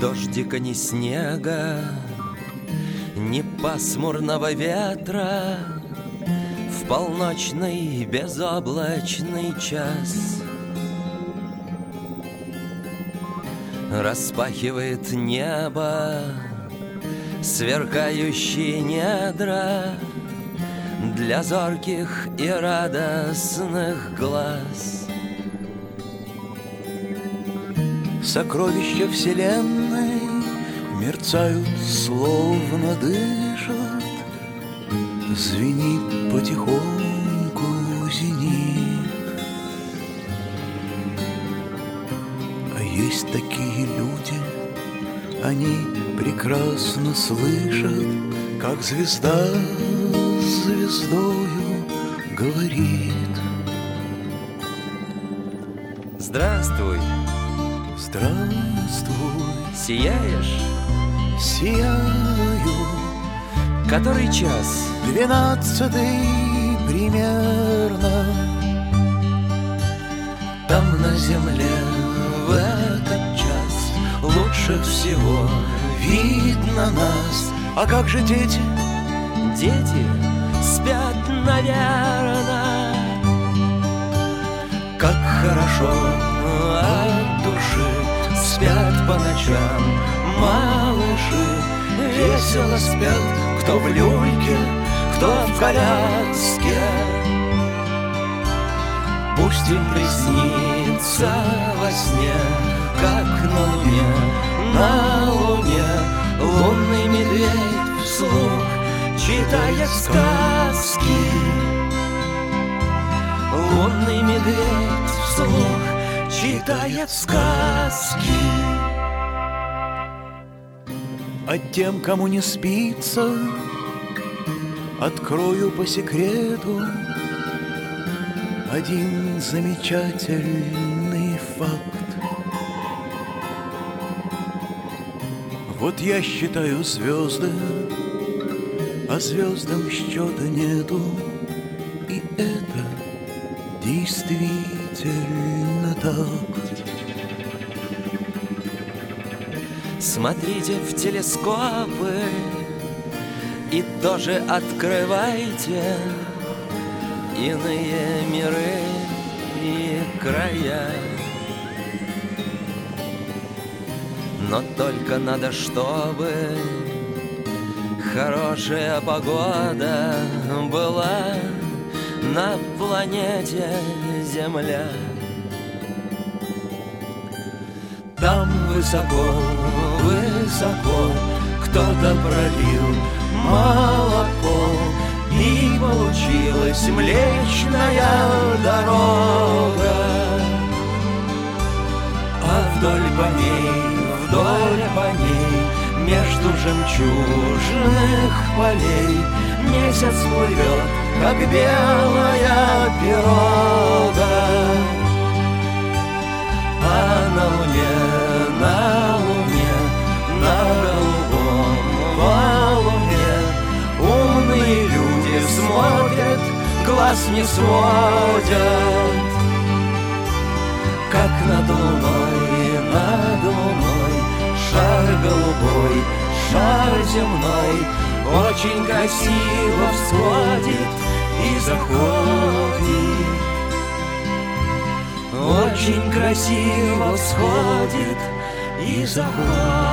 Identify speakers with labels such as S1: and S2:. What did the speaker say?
S1: дождика, ни снега, ни пасмурного ветра, в полночный безоблачный час распахивает небо сверкающие недра для зорких и радостных глаз.
S2: Сокровища вселенной мерцают, словно дышат, звенит потихоньку зенит. А есть такие люди, они прекрасно слышат, как звезда с звездою говорит.
S1: Здравствуй,
S2: здравствуй,
S1: сияешь?
S2: Сияю.
S1: Который час?
S2: 12-й примерно.
S1: Там на земле в этот час лучше всего видно нас.
S2: А как же дети?
S1: Дети спят, наверно. Как хорошо от души спят по ночам малыши. Весело спят, кто в люльке, кто в коляске. Пусть им приснится во сне, как на луне лунный медведь вслух читает сказки. Лунный медведь вслух читает сказки.
S2: А тем, кому не спится, открою по секрету один замечательный факт. Вот я считаю звезды, а звездам счета нету, и это действительно так.
S1: Смотрите в телескопы и тоже открывайте иные миры и края. Но только надо, чтобы хорошая погода была на планете Земля. Там высоко, высоко кто-то пролил молоко, и получилась Млечная Дорога. А вдоль по ней, между жемчужных полей, месяц плывет, как белая пирога. А на луне, на голубом валуне умные люди смотрят, глаз не сводят. Как над луной шар голубой, шар земной очень красиво всходит и заходит. Очень красиво всходит и заходит.